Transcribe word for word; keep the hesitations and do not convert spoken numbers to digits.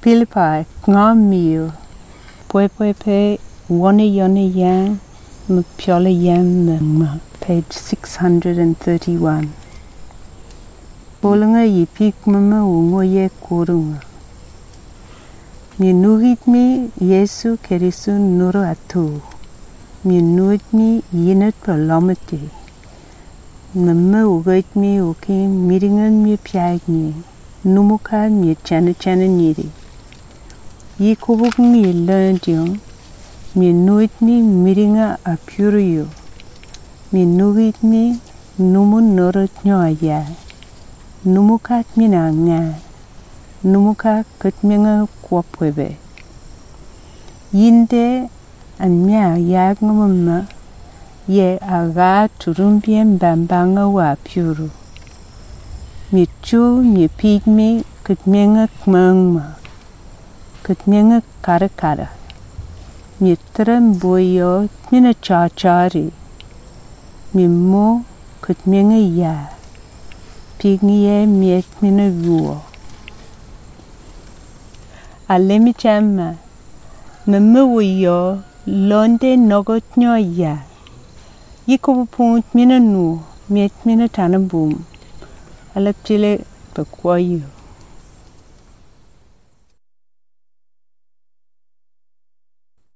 Philippi, ngā mio, poe poe pe, wane yone yang, ma piola yang ma, page six hundred thirty-one. Polanga yi pik mama ungo ye kurunga. Mi nuhit mi Yesu kerisu nuru atu. Mi nuhit mi yinat palomati. Mama ugait mi uki miringan mi piag mi. Numuka mi chana chana niri. Yi kubuk mi learned yung. Mi nuhit mi miringa apuriyo. Mi nuhit mi numu nurut nyoya. Numukat mina nga. Numuka katminga kwapwebe. Yinde an mia yag ngumma ye aga turumbien bambanga wa puru. Mi chu mi pigmi katminga kmangma. Katminga karakara. Mi tram boyo mina chachari. Mi mo katminga ya. Pignie miet mina guo. Alemi chama. Mama wiyo londe nogot nyoya. Yiko punt mina nu miet mina tanabum. Alap chile pakwayo.